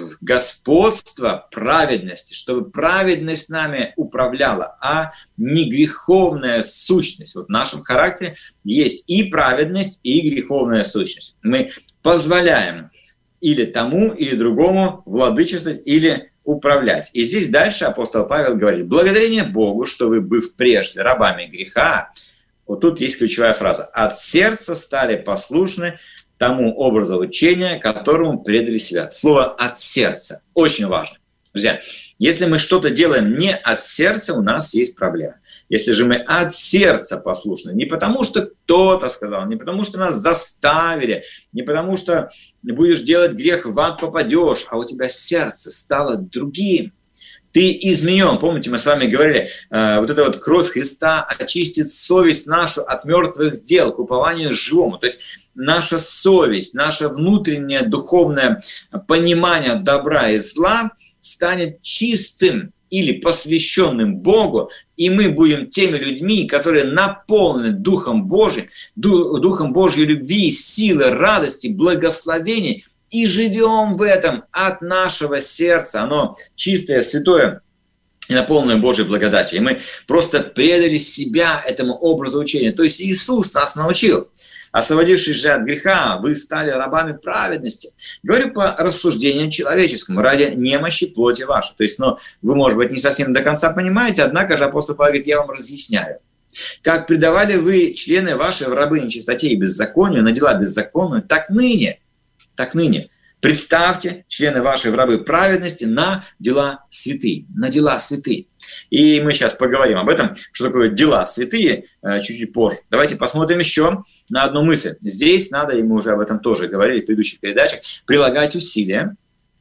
господство праведности, чтобы праведность нами управляла, а не греховная сущность. Вот в нашем характере есть и праведность, и греховная сущность. Мы позволяем или тому, или другому владычествовать, или управлять. И здесь дальше апостол Павел говорит: «Благодарение Богу, что вы, быв прежде рабами греха», вот тут есть ключевая фраза, «от сердца стали послушны тому образу учения, которому предали себя». Слово «от сердца» очень важно. Друзья, если мы что-то делаем не от сердца, у нас есть проблема. Если же мы от сердца послушны, не потому что кто-то сказал, не потому что нас заставили, не потому что будешь делать грех, в ад попадешь, а у тебя сердце стало другим. Ты изменен. Помните, мы с вами говорили, э, вот эта вот кровь Христа очистит совесть нашу от мертвых дел к упованию живому. То есть наша совесть, наше внутреннее духовное понимание добра и зла станет чистым или посвященным Богу, и мы будем теми людьми, которые наполнены Духом Божиим, Духом Божьей любви, силы, радости, благословений, и живем в этом от нашего сердца. Оно чистое, святое и наполненное Божьей благодатью. И мы просто предали себя этому образу учения. То есть Иисус нас научил. Освободившись же от греха, вы стали рабами праведности. Говорю по рассуждениям человеческому, ради немощи плоти вашей. То есть, ну, вы, может быть, не совсем до конца понимаете, однако же апостол Павел говорит: я вам разъясняю. Как предавали вы члены ваши в рабы нечистоте и беззаконию, на дела беззаконные, так ныне, так ныне представьте члены вашей в рабы праведности на дела святые, на дела святые. И мы сейчас поговорим об этом, что такое дела святые, чуть-чуть позже. Давайте посмотрим еще на одну мысль. Здесь надо, и мы уже об этом тоже говорили в предыдущих передачах, прилагать усилия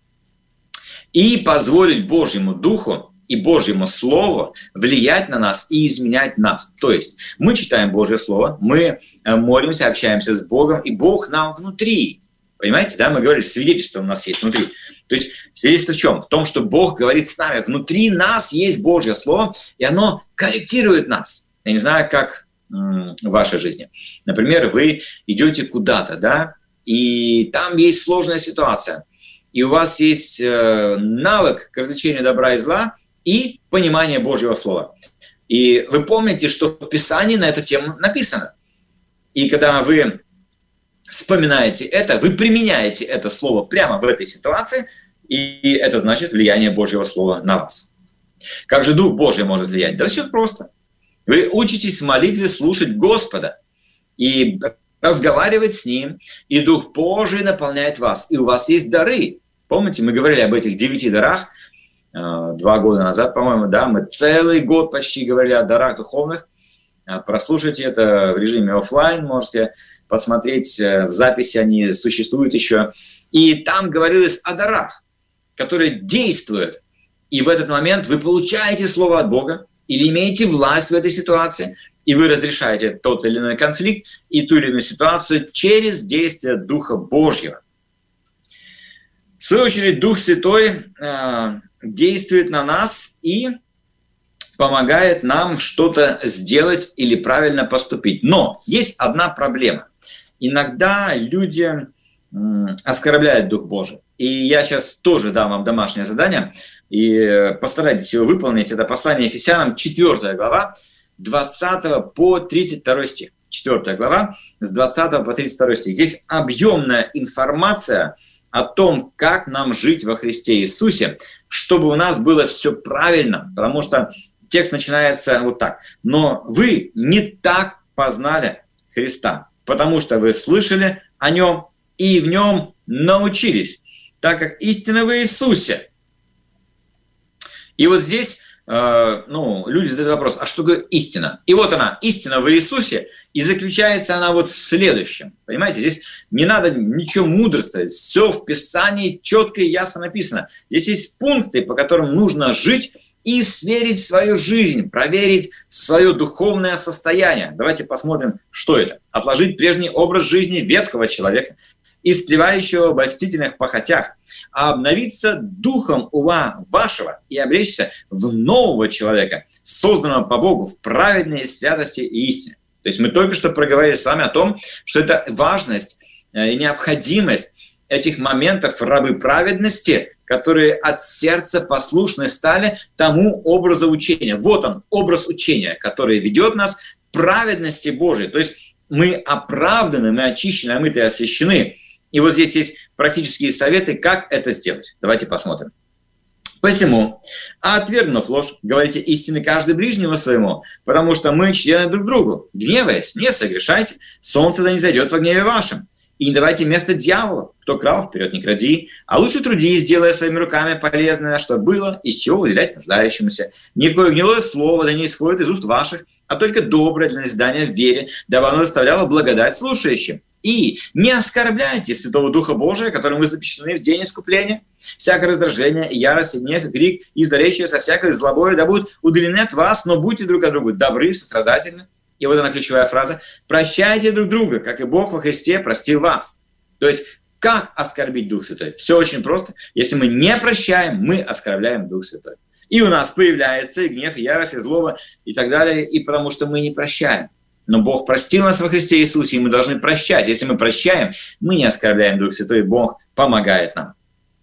и позволить Божьему Духу и Божьему Слову влиять на нас и изменять нас. То есть мы читаем Божье Слово, мы молимся, общаемся с Богом, и Бог нам внутри. Понимаете, да, мы говорили, свидетельство у нас есть внутри. То есть свидетельство в чем? В том, что Бог говорит с нами. Внутри нас есть Божье Слово, и оно корректирует нас. Я не знаю, как м- в вашей жизни. Например, вы идете куда-то, да, и там есть сложная ситуация, и у вас есть э, навык к развлечению добра и зла и понимание Божьего Слова. И вы помните, что в Писании на эту тему написано. И когда вы вспоминаете это, вы применяете это слово прямо в этой ситуации, и это значит влияние Божьего Слова на вас. Как же Дух Божий может влиять? Да все просто. Вы учитесь в молитве слушать Господа и разговаривать с Ним, и Дух Божий наполняет вас, и у вас есть дары. Помните, мы говорили об этих девяти дарах два года назад, по-моему, да, мы целый год почти говорили о дарах духовных. Прослушайте это в режиме офлайн, можете посмотреть, в записи они существуют еще. И там говорилось о дарах, которые действуют. И в этот момент вы получаете слово от Бога или имеете власть в этой ситуации, и вы разрешаете тот или иной конфликт и ту или иную ситуацию через действие Духа Божьего. В свою очередь, Дух Святой э, действует на нас и помогает нам что-то сделать или правильно поступить. Но есть одна проблема. Иногда люди м, оскорбляют Дух Божий. И я сейчас тоже дам вам домашнее задание, и постарайтесь его выполнить. Это послание Ефесянам, четвёртая глава, двадцатый по тридцать второй стих. четвёртая глава, с двадцатого по тридцать второй стих. Здесь объемная информация о том, как нам жить во Христе Иисусе, чтобы у нас было все правильно, потому что текст начинается вот так. «Но вы не так познали Христа, потому что вы слышали о Нем и в Нем научились, так как истина в Иисусе». И вот здесь э, ну, люди задают вопрос, а что такое истина? И вот она, истина в Иисусе, и заключается она вот в следующем. Понимаете, здесь не надо ничего мудрствовать, все в Писании четко и ясно написано. Здесь есть пункты, по которым нужно жить и сверить свою жизнь, проверить свое духовное состояние. Давайте посмотрим, что это. Отложить прежний образ жизни ветхого человека, истлевающего в обольстительных похотях, а обновиться духом ума вашего и облечься в нового человека, созданного по Богу в праведной святости и истине. То есть мы только что проговорили с вами о том, что это важность и необходимость этих моментов рабы праведности, которые от сердца послушны стали тому образу учения. Вот он, образ учения, который ведет нас к праведности Божией. То есть мы оправданы, мы очищены, омыты и освящены. И вот здесь есть практические советы, как это сделать. Давайте посмотрим. «Посему, отвергнув ложь, говорите истины каждый ближнему своему, потому что мы члены друг другу. Гневаясь, не согрешайте, солнце да не зайдет во гневе вашем. И не давайте место дьяволу. Кто крал, вперед не кради, а лучше трудись, делая своими руками полезное, что было, из чего уделять нуждающемуся. Никакое гнилое слово да не исходит из уст ваших, а только доброе для назидания в вере, дабы оно доставляло благодать слушающим. И не оскорбляйте Святого Духа Божия, которым вы запечатлены в день искупления. Всякое раздражение, и ярость, и гнев, и крик, и злоречие со всякой злобой да будут удалены от вас, но будьте друг от друга добры, сострадательны». И вот она ключевая фраза. «Прощайте друг друга, как и Бог во Христе простил вас». То есть, как оскорбить Дух Святой? Все очень просто. Если мы не прощаем, мы оскорбляем Дух Святой. И у нас появляется и гнев, и ярость, и злоба, и так далее, и потому что мы не прощаем. Но Бог простил нас во Христе Иисусе, и мы должны прощать. Если мы прощаем, мы не оскорбляем Дух Святой, и Бог помогает нам.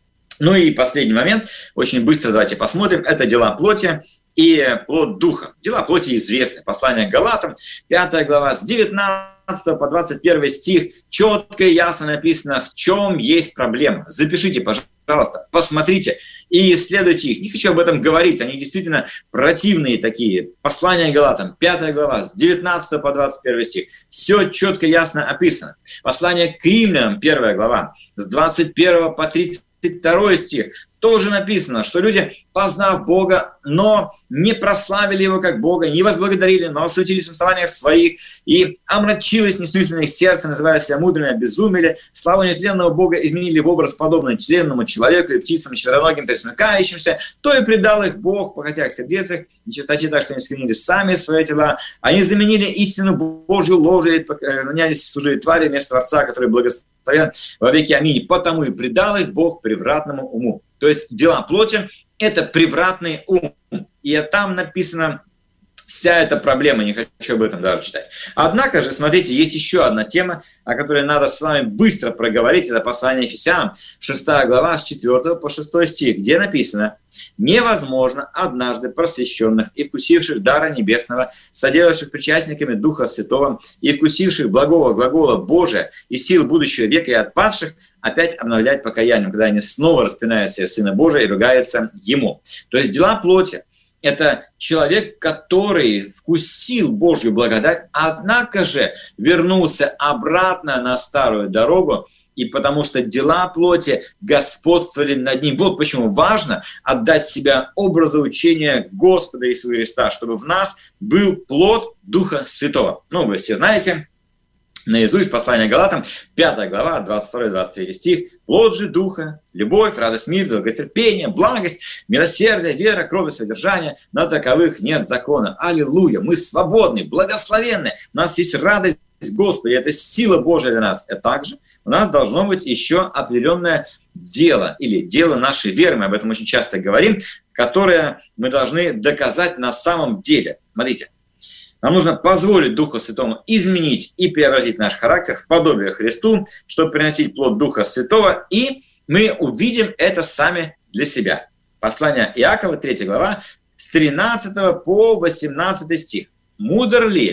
Ну и последний момент, очень быстро давайте посмотрим, это дела плоти и плод Духа. Дела плоти известны. Послание к Галатам, пятая глава, с девятнадцатого по двадцать первый стих, четко и ясно написано, в чем есть проблема. Запишите, пожалуйста, посмотрите и исследуйте их. Не хочу об этом говорить, они действительно противные такие. Послание к Галатам, пятая глава, с девятнадцатого по двадцать первый стих. Все четко и ясно описано. Послание к Римлянам, первая глава, с двадцать первого по тридцать второй стих. Тоже написано, что люди, познав Бога, но не прославили Его как Бога, не возблагодарили, но осудились в основаниях своих, и омрачилось несмысленное их сердце, называя себя мудрыми, обезумели, славу нетленного Бога изменили в образ подобный тленному человеку и птицам, четвероногим, пресмыкающимся, то и предал их Бог, похотях сердец их, нечистоте так, что они сквернили сами свои тела, они заменили истину Божью ложью, поклонялись, служили твари вместо Творца, который благословен во веки аминь, потому и предал их Бог превратному уму». То есть дела плоти – это превратный ум. И там написана вся эта проблема, не хочу об этом даже читать. Однако же, смотрите, есть еще одна тема, о которой надо с вами быстро проговорить. Это послание Ефесянам, шестая глава, с четвёртого по шестой стих, где написано: «Невозможно однажды просвещенных и вкусивших дара небесного, соделавших причастниками Духа Святого и вкусивших благого глагола Божия и сил будущего века и отпадших, опять обновлять покаянием, когда они снова распинают себе Сына Божия и ругаются Ему». То есть дела плоти – это человек, который вкусил Божью благодать, однако же вернулся обратно на старую дорогу, и потому что дела плоти господствовали над ним. Вот почему важно отдать себя образу учения Господа Иисуса Христа, чтобы в нас был плод Духа Святого. Ну, вы все знаете наизусть послание Галатам, пятая глава, двадцать второй двадцать третий стих. «Плод же Духа, любовь, радость, мир, долготерпение, благость, милосердие, вера, кровь и содержание, на таковых нет закона». Аллилуйя! Мы свободны, благословенны, у нас есть радость Господа, это сила Божия для нас. А также у нас должно быть еще определенное дело, или дело нашей веры, мы об этом очень часто говорим, которое мы должны доказать на самом деле. Смотрите. Нам нужно позволить Духу Святому изменить и преобразить наш характер в подобие Христу, чтобы приносить плод Духа Святого, и мы увидим это сами для себя. Послание Иакова, третья глава, с тринадцатого по восемнадцатый стих. «Мудр ли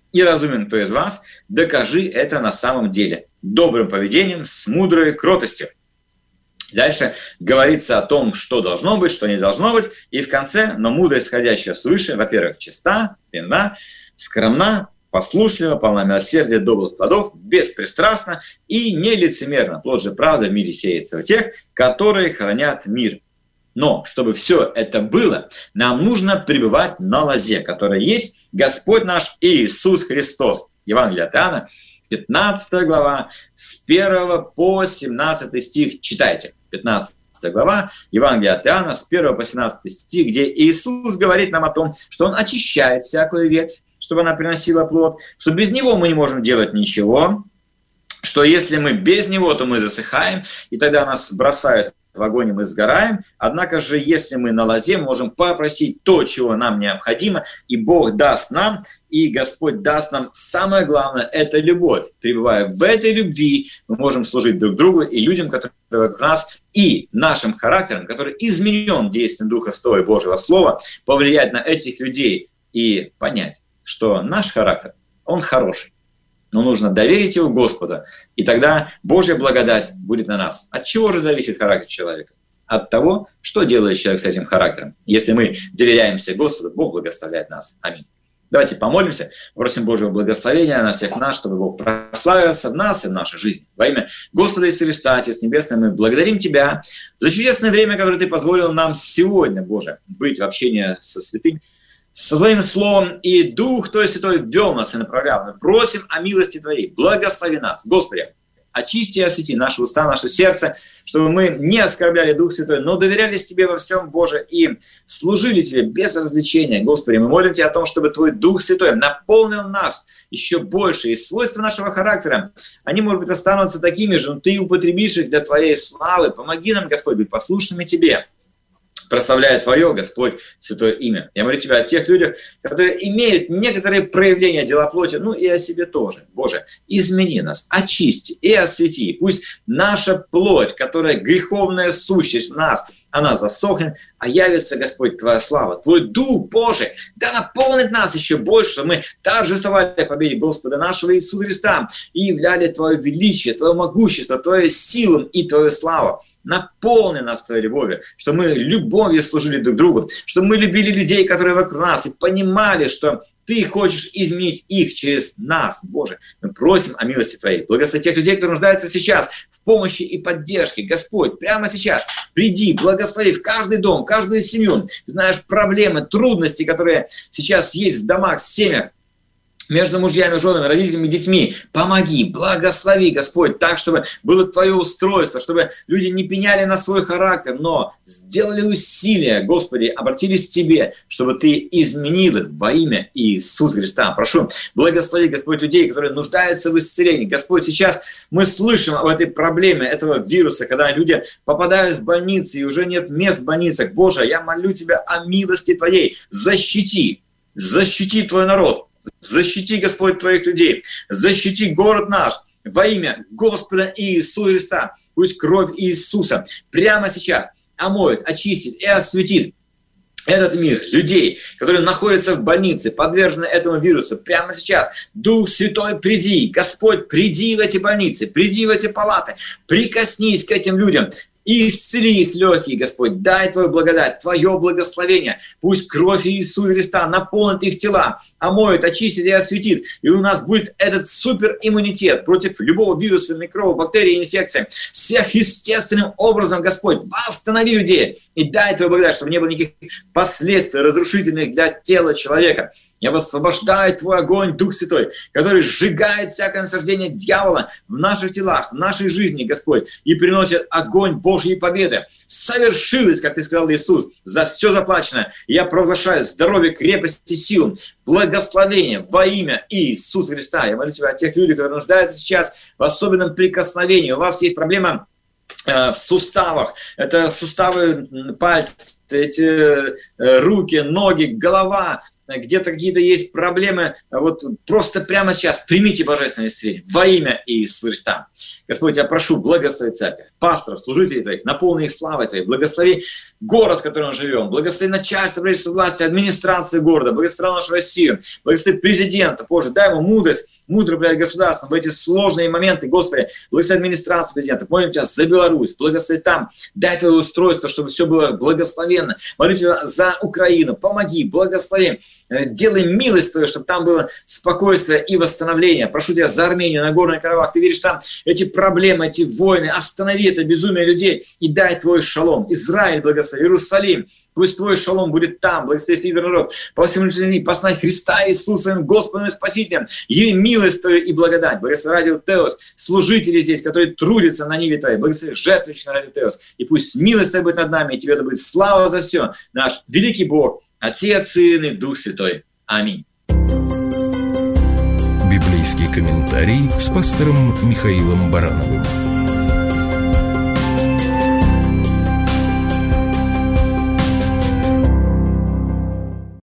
и разумен кто из вас, докажи это на самом деле добрым поведением, с мудрой кротостью. Дальше говорится о том, что должно быть, что не должно быть. И в конце, но мудрость, исходящая свыше, во-первых, чиста, пьяна, скромна, послушлива, полна милосердия, добрых плодов, беспристрастна и нелицемерна. Плод же правды в мире сеется у тех, которые хранят мир. Но чтобы все это было, нам нужно пребывать на лозе, которая есть Господь наш Иисус Христос. Евангелие от Иоанна, пятнадцатая глава, с первого по семнадцатый стих читайте. пятнадцатая глава, Евангелие от Иоанна, с первого по семнадцатый стих, где Иисус говорит нам о том, что Он очищает всякую ветвь, чтобы она приносила плод, что без Него мы не можем делать ничего, что если мы без Него, то мы засыхаем, и тогда нас бросают в огонь, и мы сгораем. Однако же, если мы на лозе, можем попросить то, чего нам необходимо, и Бог даст нам, и Господь даст нам. Самое главное – это любовь. Пребывая в этой любви, мы можем служить друг другу и людям, которые вокруг нас, и нашим характером, который изменен действием Духа Святого и Божьего Слова, повлиять на этих людей и понять, что наш характер, он хороший. Но нужно доверить его Господу, и тогда Божья благодать будет на нас. От чего же зависит характер человека? От того, что делает человек с этим характером. Если мы доверяемся Господу, Бог благословляет нас. Аминь. Давайте помолимся, просим Божьего благословения на всех нас, чтобы Бог прославился в нас и в нашей жизни. Во имя Господа Иисуса Христа, Отец Небесный, мы благодарим Тебя за чудесное время, которое Ты позволил нам сегодня, Боже, быть в общении со святым, со Своим Словом, и Дух Твой Святой ввел нас и направлял. Мы просим о милости Твоей, благослови нас. Господи, очисти и освети наши уста, наше сердце, чтобы мы не оскорбляли Дух Святой, но доверялись Тебе во всем, Боже, и служили Тебе без развлечения. Господи, мы молим Тебя о том, чтобы Твой Дух Святой наполнил нас еще больше, и свойства нашего характера, они, может быть, останутся такими же, но Ты употребишь их для Твоей славы. Помоги нам, Господь, быть послушными Тебе, прославляя Твое, Господь, святое имя. Я молю Тебя о тех людях, которые имеют некоторые проявления дела плоти, ну и о себе тоже. Боже, измени нас, очисти и освети. Пусть наша плоть, которая греховная сущность в нас, она засохнет, а явится, Господь, Твоя слава. Твой Дух Божий, да наполнит нас еще больше, чтобы мы торжествовали о победе Господа нашего Иисуса Христа и являли Твое величие, Твое могущество, Твою силу и Твою славу. Наполни нас Твоей любовью, что мы любовью служили друг другу, что мы любили людей, которые вокруг нас, и понимали, что Ты хочешь изменить их через нас, Боже. Мы просим о милости Твоей. Благослови тех людей, которые нуждаются сейчас в помощи и поддержке. Господь, прямо сейчас приди, благослови в каждый дом, каждую семью. Ты знаешь проблемы, трудности, которые сейчас есть в домах, в семьях, между мужьями, женами, родителями, детьми. Помоги, благослови, Господь, так, чтобы было Твое устройство, чтобы люди не пеняли на свой характер, но сделали усилия, Господи, обратились к Тебе, чтобы Ты изменил их во имя Иисуса Христа. Прошу, благослови, Господь, людей, которые нуждаются в исцелении. Господь, сейчас мы слышим об этой проблеме, этого вируса, когда люди попадают в больницы, и уже нет мест в больницах. Боже, я молю Тебя о милости Твоей. Защити, защити Твой народ. Защити, Господь, Твоих людей, защити город наш во имя Господа Иисуса Христа. Пусть кровь Иисуса прямо сейчас омоет, очистит и осветит этот мир, людей, которые находятся в больнице, подвержены этому вирусу. Прямо сейчас Дух Святой, приди, Господь, приди в эти больницы, приди в эти палаты, прикоснись к этим людям. И исцели их легкие, Господь, дай Твою благодать, Твое благословение. Пусть кровь Иисуса Христа наполнит их тела, омоет, очистит и осветит. И у нас будет этот супериммунитет против любого вируса, микроба, бактерий, инфекции. Сверхъестественным образом, Господь, восстанови людей и дай Твою благодать, чтобы не было никаких последствий разрушительных для тела человека. Я высвобождаю Твой огонь, Дух Святой, который сжигает всякое насаждение дьявола в наших телах, в нашей жизни, Господь, и приносит огонь Божьей победы. Совершилось, как Ты сказал, Иисус, за все заплачено. Я провозглашаю здоровье, крепость и силу, благословение во имя Иисуса Христа. Я молю Тебя о тех людях, которые нуждаются сейчас в особенном прикосновении. У вас есть проблема в суставах, это суставы, пальцы, эти руки, ноги, голова, где-то какие-то есть проблемы, вот просто прямо сейчас примите божественное исцеление во имя Иисуса Христа. Господь, я прошу, благослови церковь, пасторов, служителей Твоих, наполни их славой Твоей, благослови город, в котором мы живем, благослови начальство, правительство, власти, администрации города, благослови нашу Россию, благослови президента, Боже, дай ему мудрость, мудро управлять государством в эти сложные моменты, Господи, благослови администрацию президента, молим Тебя за Беларусь, благослови там, дай Твое устройство, чтобы все было благословенно, молю Тебя за Украину, помоги, благослови, делай милость Твою, чтобы там было спокойствие и восстановление. Прошу Тебя за Армению, Нагорный Карабах, Ты видишь там эти проблемы, эти войны, останови это безумие людей и дай Твой шалом. Израиль благослови, Иерусалим, пусть Твой шалом будет там, благослови свой народ, по всему земле, послай Христа Иисуса своим Господом и Спасителем, яви милость Твою и благодать. Благослови Радио Теос, служители здесь, которые трудятся на ниве Твоей, благослови жертвующих на Радио Теос, и пусть милость Твоя будет над нами, и Тебе да будет слава за все, наш великий Бог, Отец, Сын и Дух Святой. Аминь. Библейский комментарий с пастором Михаилом Барановым.